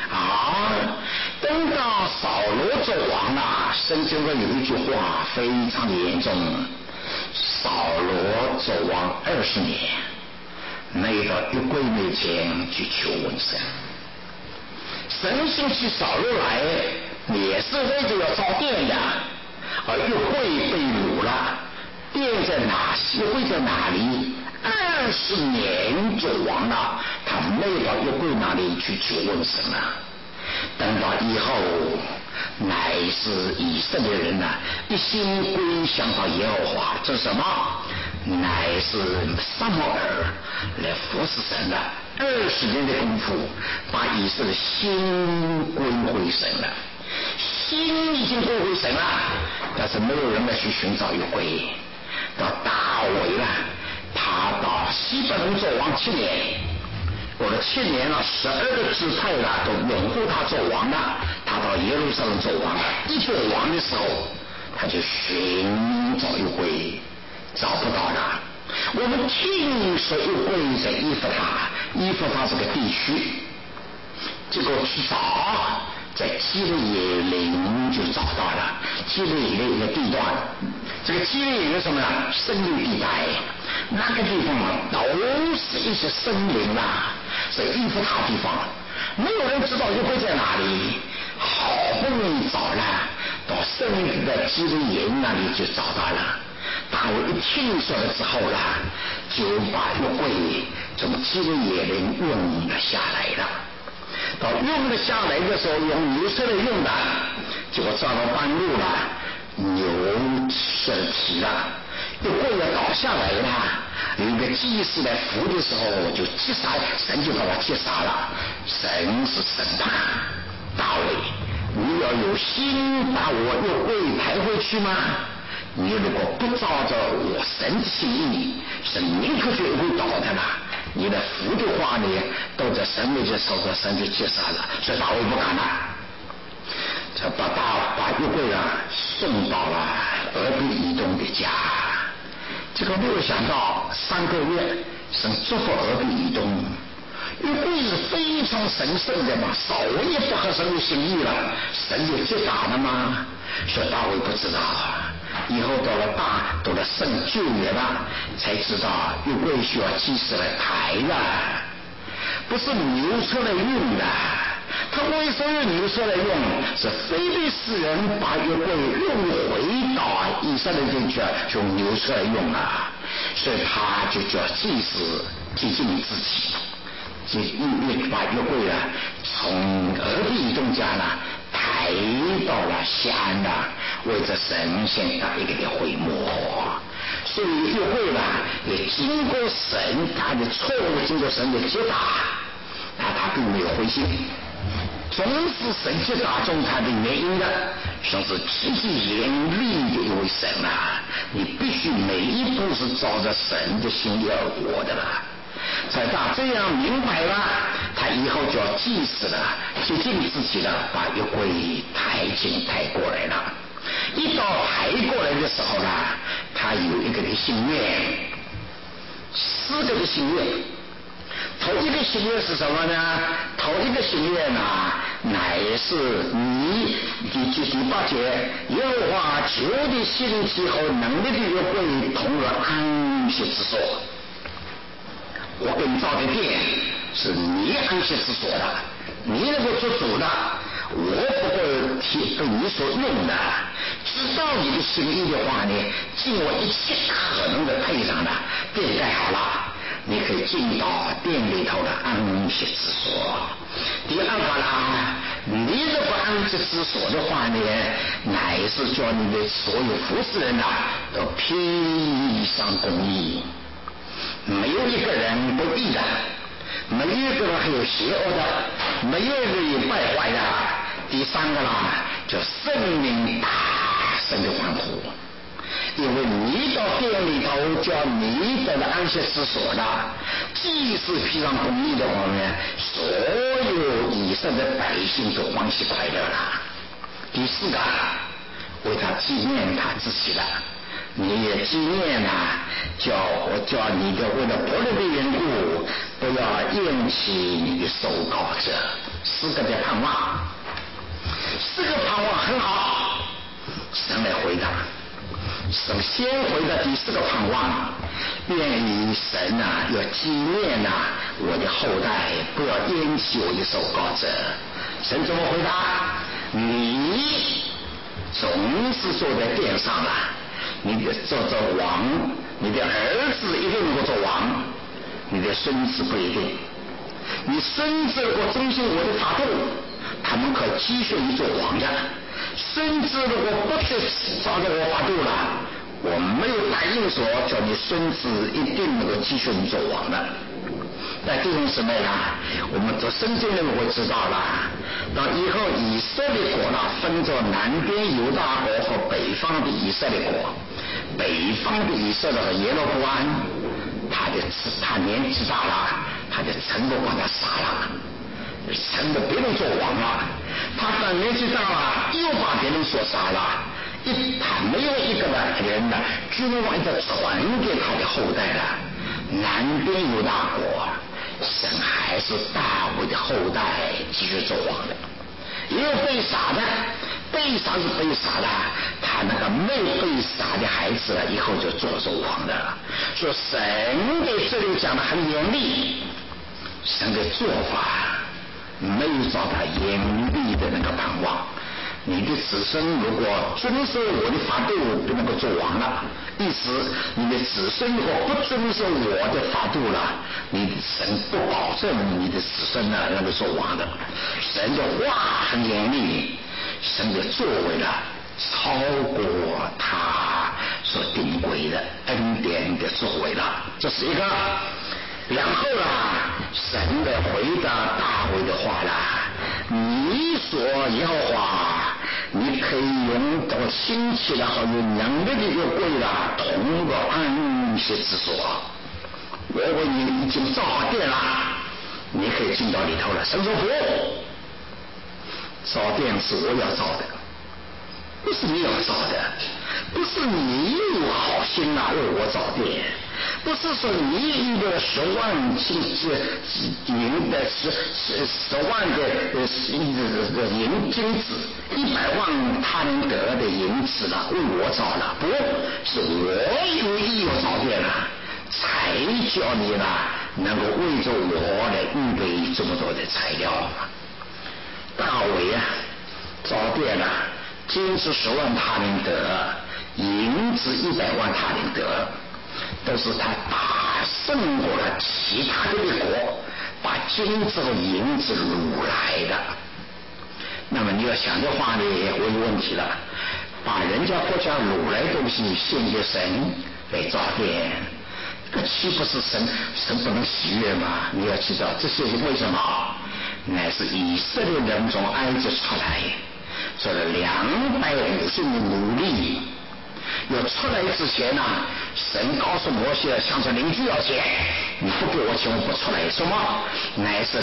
等到扫罗做王圣经上有一句话非常的严重，扫罗做王20年，没到约柜面前去求问神。神兴起扫罗来，也是为着要造殿的，而约柜被掳了，殿在哪？约柜在哪里？20年做王了，他没到约柜那里去求问神了。等到以后，乃是以色列人一心归向到耶和华，这是什么？乃是撒母耳来服侍神了，20年的功夫，把以色列心归回神了，心已经归回神了，但是没有人来去寻找约柜。到大卫他到西伯伦做王7年，过了7年12个支派都拥护他做王了。他到耶路撒冷做王了，一做王的时候，他就寻找约柜，找不到了。我们听说约柜在以弗他，以弗他是个地区，结果去找， 在基列耶林就找到了基列耶林一个地段。这个基列耶林什么呢？森林地带，那个地方都是一些森林啦，是伊夫塔地方，没有人知道约柜在哪里。好不容易找了，到森林的基列耶林那里就找到了。大卫一听说了之后啦，就把约柜从基列耶林运了下来了。到运了下来的时候，用牛车来运的，结果找到半路了，牛失了蹄了，约柜要倒下来了。有一个祭司来扶的时候，就击杀，神就把他击杀了。神是审判大卫，你要有心把我约柜抬回去吗？你如果不照着我神的心意，是宁可就会倒的啦。你的福的话呢，都在神面前受到神就击杀了，所以大卫不敢了，就把约柜送到了俄别以东的家。这个没有想到3个月，神祝福俄别以东。约柜是非常神圣的嘛，稍微不合神的心意了，神就击打了吗？所以大卫不知道。以后到了圣旧约了，才知道约柜需要祭司来抬了，不是牛车来用的。他为什么用牛车来用？是非利士人把约柜运回到以色列地区，用牛车来用了，所以他就叫祭司接近自己，就把约柜从俄别以东家抬到了西安为着神仙打一个的会幕。所以约柜也经过神他的错误，经过神的击打，他并没有灰心，总是神击打中他的原因的，像是极其严厉的一位神你必须每一步是照着神的心意而活的啦。在他这样明白了，他以后就要祭祀了，接近自己了，把约柜抬过来了。一到抬过来的时候他有一个的心愿，4个的心愿。头一个心愿是什么呢？头一个心愿乃是你第8节，耶和华求的兴起和能力的约柜同入安息之所。我给你造的殿是你安息之所的，你能够做主的，我不会被你所用的。知道你的心意的话呢，尽我一切可能的配上殿盖好了，你可以进到殿里头的安息之所。第二个你如果安息之所的话呢，乃是叫你的所有服侍人都披上公义，没有一个人不义的，没有一个人还有邪恶的，没有一个人败坏的。第3个叫圣灵大声的欢呼，因为你到殿里头叫你的安息之所既是披上公义的话呢，所有以色列百姓都欢喜快乐了。第4个为他纪念他自己了，你也纪念叫你的为了伯乐的缘故，不要厌弃你的受膏者。4个的盼望，4个盼望很好，神来回答。首先回答第4个盼望，愿意神要纪念我的后代，不要厌弃我的受膏者。神怎么回答？你总是坐在殿上你的做王，你的儿子一定能够做王，你的孙子不一定。你孙子如果遵循我的法度，他们可继续你做王的。孙子如果不去照着我法度了，我没有答应说叫你孙子一定能够继续你做王的。在弟兄姊妹我们做圣经人会知道到以后以色列国分作南边犹大国和北方的以色列国。北方的以色列和耶罗波安，他年纪大了，他的臣都把他杀了，臣的别人做王了，他的年纪大了，又把别人所杀了。他没有一个人君王一直传给他的后代南边犹大国，神还是大卫的后代继续做王的。 也有被杀的，被杀是被杀的，他那个没有被杀的孩子以后就做守王的了。说神的这里讲的很严厉，神的做法没有照他严厉的那个盼望。你的子孙如果遵守我的法度，就能够做王了。意思你的子孙如果不遵守我的法度了，你的神不保证你的子孙呢能够做王的。神的话很严厉，神的作为了超过他所定规的恩典的作为了，这是一个。然后啦，神的回答大卫的话啦，你所要话，你可以用到兴起的和有能力的约柜啦，同个安息之所。我为你已经造好殿了，你可以进到里头了。神说不，造殿是我要造的，不是你要造的，不是你有好心为我造殿，不是说你一个10万银的10万的银金子，100万他人得的银子了，为我造了，不是我有意要造殿了，才叫你啦能够为着我来预备这么多的材料。大卫造殿了，金子10万他人得，银子100万他人得，都是他打胜过了其他的国，把金子和银子掳来的。那么你要想的话呢，我有问题了，把人家国家掳来东西献给神来造殿，这岂不是神不能喜悦吗？你要知道这些是为什么？乃是以色列人从埃及出来，做了250年努力，要出来之前神告诉摩西向着邻居要钱，你不给我钱我不出来。什么？乃是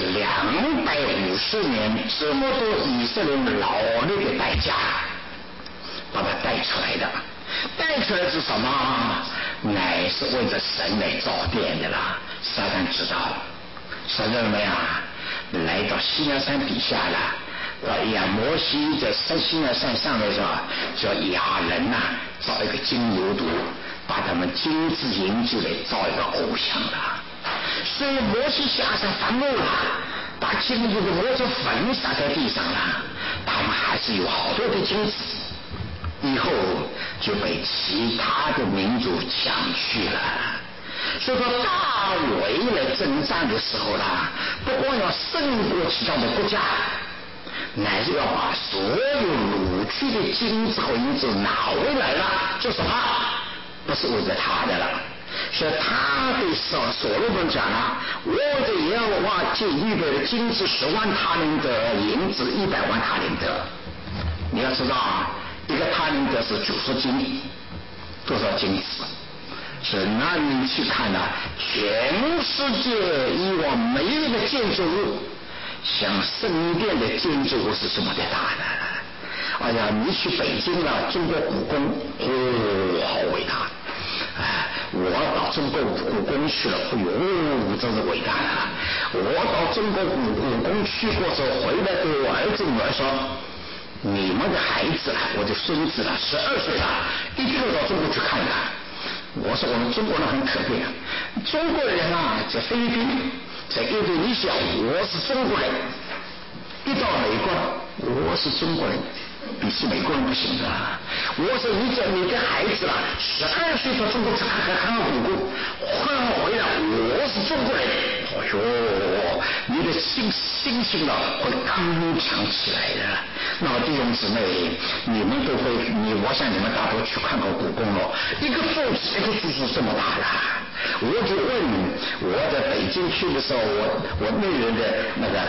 250年这么多以色列人劳力的代价把他带出来的。带出来是什么？乃是为着神来造殿的啦。撒旦知道，撒旦怎么样？来到西奈山底下了，摩西在西奈山上面说，叫亚人造一个金牛犊，把他们金子银子来造一个偶像了。所以摩西下山伐木了，把金子的磨成粉撒在地上了，他们还是有好多的金子，以后就被其他的民族抢去了。所以说大卫来征战的时候不光要胜过其他的国家，乃是要把所有掳去的金子和银子拿回来了。做什么？不是为了他的了。所以他对所罗门讲我的耶和华既预备了金子10万他人得，银子100万他人得。你要知道一个他人得是90斤，多少金子？是那你去看全世界以往没有一个建筑物像圣殿的建筑物是这么的大的。哎呀，你去北京中国故宫，好伟大！我到中国故宫去了，真是伟大了。我到中国故宫去过之后回来，对我儿子女儿说，你们的孩子我的孙子12岁一定要到中国去看看。我说我们中国人很可悲中国人在菲律宾，在印度尼西亚，我是中国人；一到美国，我是中国人，比起美国人不行的。我说你的孩子12岁到中国去看故宫，换回来我是中国人，你的心情会刚强起来的。那么弟兄姊妹，你们都会，我想你们大多去看过故宫了，一个柱子这么大了。我就问我在北京去的时候，我内人的那个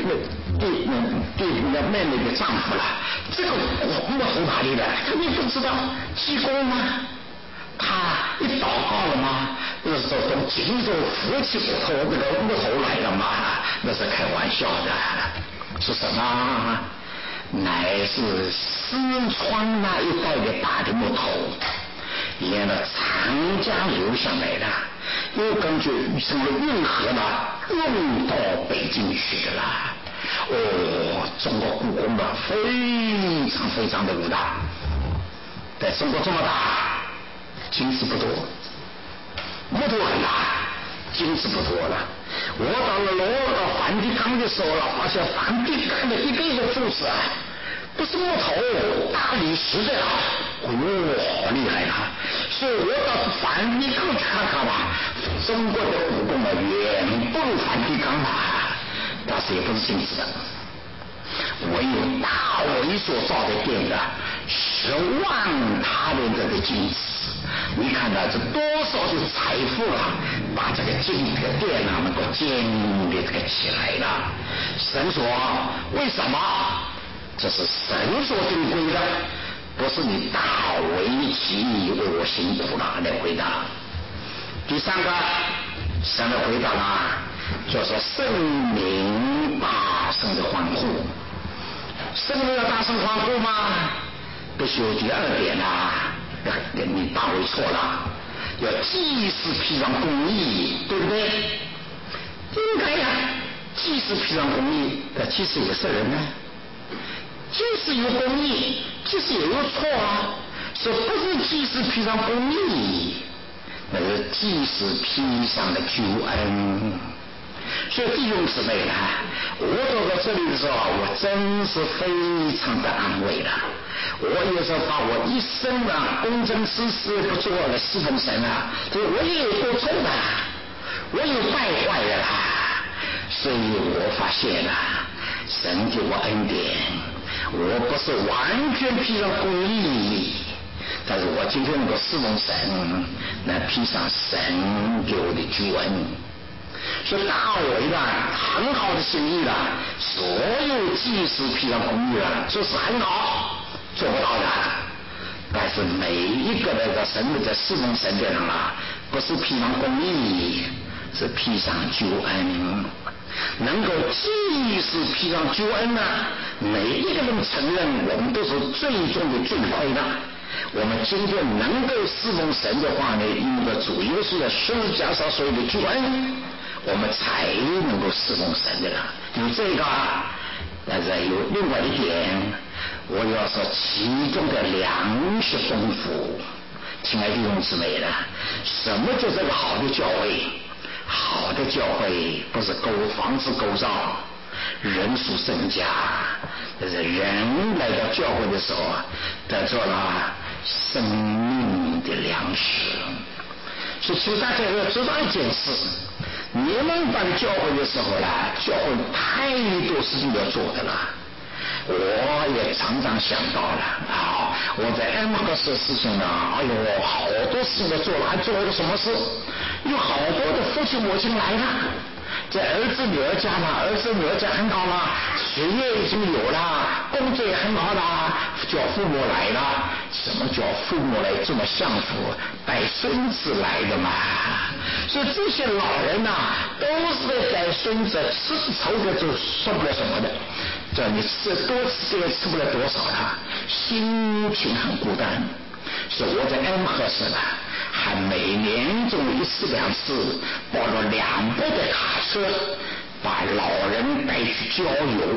妹妹的丈夫这个木头哪里的？你不知道济公吗？他一祷告了吗？那时候从荆州扶起木头来了吗？那是开玩笑的。是什么？乃是四川那一带的大的木头，沿着长江流下来的， 又根据成了运河呢，运到北京去的啦。中国故宫呢非常非常的伟大，在中国这么大，金子不多，木头很大，金子不多了。我到了梵蒂冈的时候了，发现梵蒂冈的一个一个柱子啊，不是木头，大理石的啊，好厉害啊！所以我到梵蒂冈去看看吧，中国的故宫啊，远不如梵蒂冈啊，但是也不是金子的。唯有大卫所造的殿的10万他连这个金子，你看到这多少的财富啊，把这个金的殿啊能够建立这个起来了。神说为什么？这是神所定规的，不是你大为其为我辛苦了来回答。第三个，神的回答呢，就是圣灵大声的欢呼。圣灵要大声欢呼吗？必须有第2点啊，你大为错了，要祭司披上公义，对不对？应该呀，祭司披上公义，祭司也是人呢，祭司有公义，祭司也有错啊，说不是祭司披上公义，那是祭司披上的救恩。所以弟兄姊妹啊，我走到这里的时候，我真是非常的安慰了。我也是把我一生啊公正实实不做的侍奉神啊，我也有过错的，我有败坏的啦。所以我发现了，神给我恩典，我不是完全披上公义，但是我今天能够侍奉神，来披上神给我的救恩。所以大卫呢，很好的心意了，所有祭司披上公义了，这是很好，做不到的。但是每一个那个神的侍奉神的人啊，不是披上公义，是披上救恩。能够祭司披上救恩呢，每一个人承认我们都是最终的罪魁的。我们今天能够侍奉神的话呢，因为主耶稣的十字架上所有的救恩，我们才能够侍奉神的了。有这个，但是有另外一点，我要说其中的粮食丰富。亲爱的弟兄姊妹呢，什么叫这个好的教会？好的教会不是房子构造，人数增加，但是人来到教会的时候得到了生命的粮食。所以请大家要知道一件事，你们办教会的时候呢，教会太多事情要做的了。我也常常想到了我在 M 和事事情呢，好多事情要做了，还做了个什么事？有好多的父亲母亲来了，在儿子女儿家呢，儿子女儿家很好了，学业已经有了，工作也很好了，叫父母来了。什么叫父母来这么相扶，带孙子来的嘛？所以这些老人都是在带孙子，吃愁的就说不了什么的，叫你吃多吃也吃不了多少了，心情很孤单。所以我在 M 和市呢，还每年中1次2次包了200的卡车，把老人带去郊游。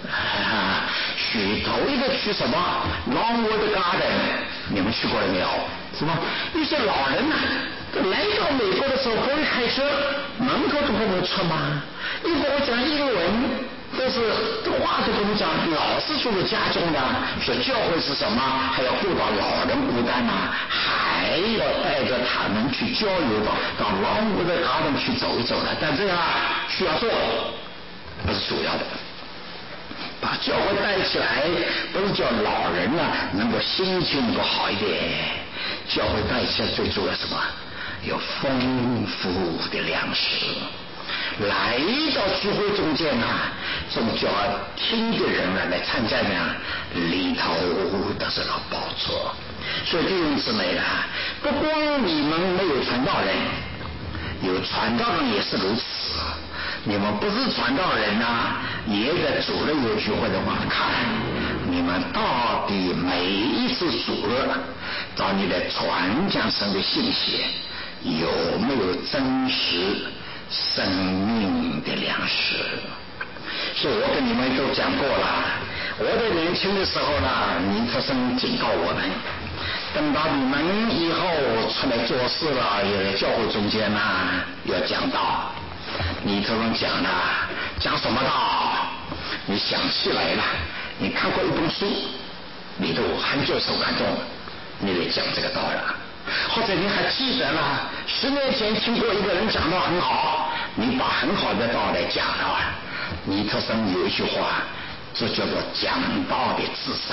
头一个去什么 Longwood Garden， 你们去过了没有？是吧？一些老人来到美国的时候不会开车，门口都不能出吗？一跟我讲英文，但是话都跟我讲，老是住在家中的，说教会是什么，还要顾到老人孤单还要带着他们去郊游到 Longwood Garden 去走一走的。但这样需要做，不是主要的。把教会带起来，不是叫老人能够心情能够好一点，教会带起来最主要什么？有丰富的粮食。来到聚会中间总叫听的人来参加里头都是老宝座。所以弟兄姊妹不光你们没有传道人，有传道人也是如此。你们不是传道人也在主日有聚会的话看你们到底每一次主日到你的传讲神的信息有没有真实生命的粮食。所以我跟你们都讲过了，我在年轻的时候呢，尼特森警告我们，等到你们以后出来做事了，也在教会中间呢要讲道。尼特森讲了，讲什么道？你想起来了，你看过一本书，你都很受感动，你得讲这个道了。或者你还记得了，10年前听过一个人讲道很好，你把很好的道来讲了。尼特森有一句话，这叫做讲道的自杀。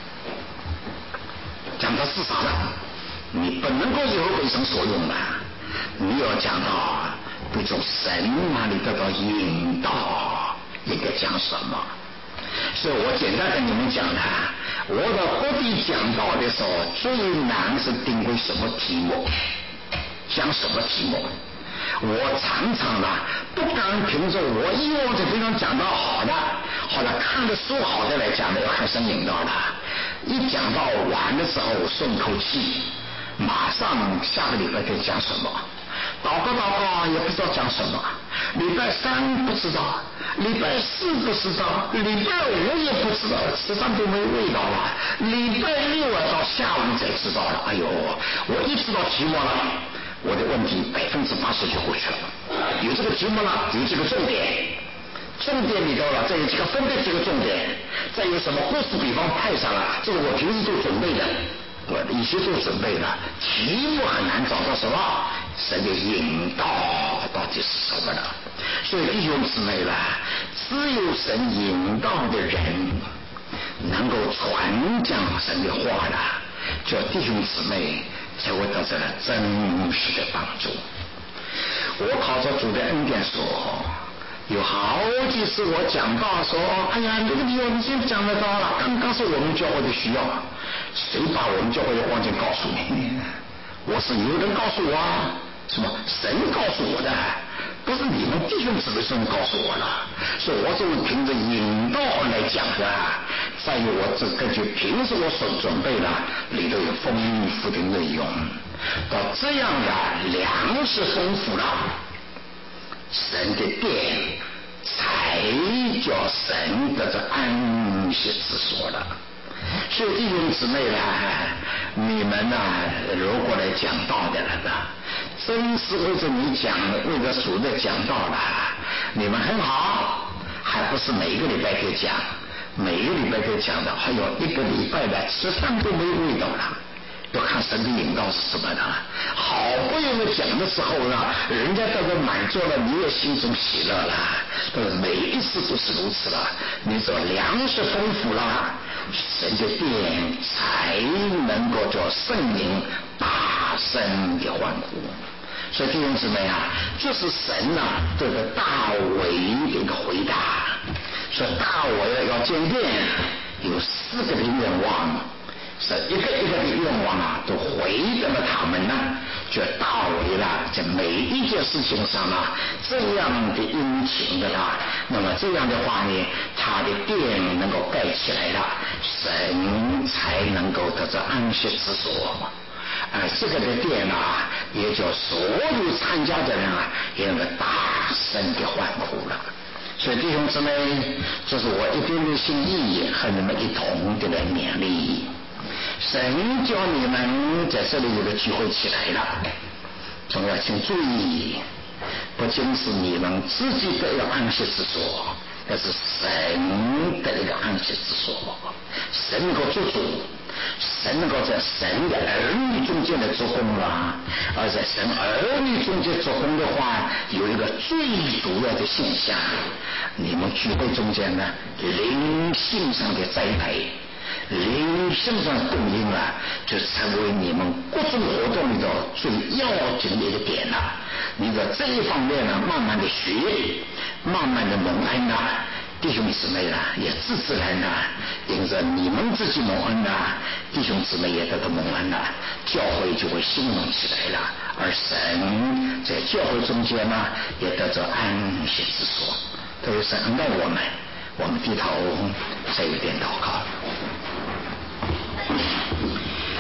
讲到自杀了，你不能够以后为神所用了，你要讲到对从神那里得到引导，应该讲什么。所以我简单跟你们讲的，我到各地讲道的时候，最难是定位什么题目，讲什么题目。我常常不敢凭着我以往在地方讲到好的，后来看的书好的来讲的，要看神引导了。一讲到完的时候松口气，马上下个礼拜该讲什么，祷告也不知道讲什么，礼拜3不知道，礼拜4不知道，礼拜5也不知道，吃饭都没味道了，礼拜6到下午才知道了。哎呦，我一知道题目了，我的问题80%就过去了。有这个题目了，有这个重点，重点里头了，再有这个分别这个重点，再有什么故事比方派上了，这个我平时都准备的，我一些都准备了。题目很难找到什么，神的引导到底是什么呢？所以弟兄姊妹了，只有神引导的人能够传讲神的话了，叫弟兄姊妹才会得到真实的帮助。我靠着主的恩典说，有好几次我讲到说，哎呀，这个地方你先讲得到了，刚刚是我们教会的需要，谁把我们教会的光景告诉你？我是有人告诉我，什么神告诉我的，不是你们弟兄姊妹神告诉我了，所以我是凭着引导来讲的。再有我这根据平时我所准备的里头有丰富的内容，到这样的粮食丰富了，神的殿才叫神得着安息之所了。所以弟兄姊妹你们如果来讲道的人真是为着你讲，为着主的讲道了，你们很好，还不是每个礼拜可以讲，每个礼拜可以讲的，还有1个礼拜的吃饭都没味道了，要看神的引导是什么的。好不容易讲的时候人家得到满足了，你也心中喜乐了。每一次都是如此了，你说粮食丰富了，神的殿才能够叫圣灵大声的欢呼。所以弟兄姊妹这是神这个大卫的一个回答。说大卫要建殿，有4个的愿望，是一个一个的愿望都回答了他们就大卫在每一件事情上这样的殷勤的那么这样的话呢，他的殿能够盖起来了，神才能够得到安息之所。这个的殿也叫所有参加的人也能够大声的欢呼了。所以弟兄姊妹，这是我一点的心意和你们一同的来勉励。神叫你们在这里有个聚会起来了，总要请注意，不仅是你们自己的一个安息之所，那是神的一个安息之所。神能够做主，神能够在神的儿女中间来做工了。而在神儿女中间做工的话，有一个最主要的现象，你们聚会中间灵性上的栽培，灵性上供应就成为你们各种活动里头最要紧的一个点了。你在这一方面慢慢的学，慢慢的蒙恩弟兄姊妹也自自然因着你们自己蒙恩弟兄姊妹也得到蒙恩教会就会兴隆起来了，而神在教会中间也得着安息之所。都有神恩待我们低头再有点祷告。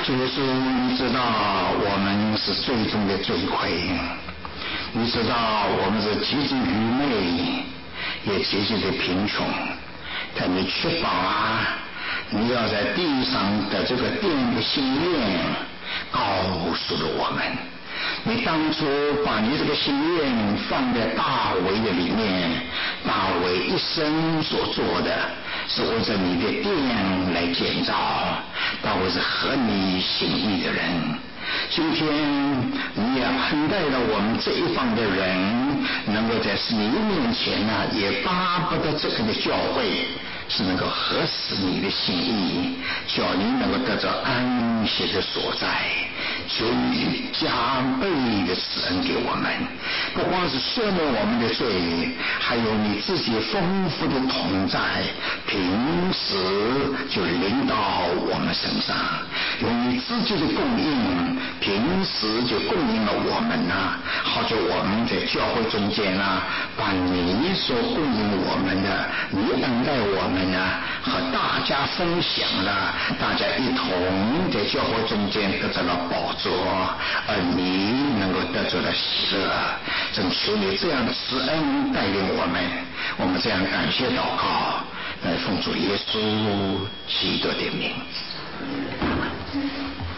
主耶稣，你知道我们是最终的罪魁，你知道我们是极其愚昧，也极其的贫穷，但你确保你要在地上的这个殿的心愿告诉了我们。你当初把你这个心愿放在大卫的里面，大卫一生所做的是为着你的殿来建造，大卫是合你心意的人。今天你也恩待了我们这一方的人，能够在你面前也巴不得这个的教会是能够合适你的心意，叫你能够得到安息的所在，求你加倍的施恩给我们，不光是赦免我们的罪，还有你自己丰富的同在，平时就临到我们身上，用你自己的供应，平时就供应了我们好叫我们在教会中间把你所供应我们的，你恩待我们和大家分享了，大家一同在教会中间得到了宝座，而你能够得着了喜乐。正求你这样的施恩带领我们，我们这样感谢祷告，奉主耶稣基督的名。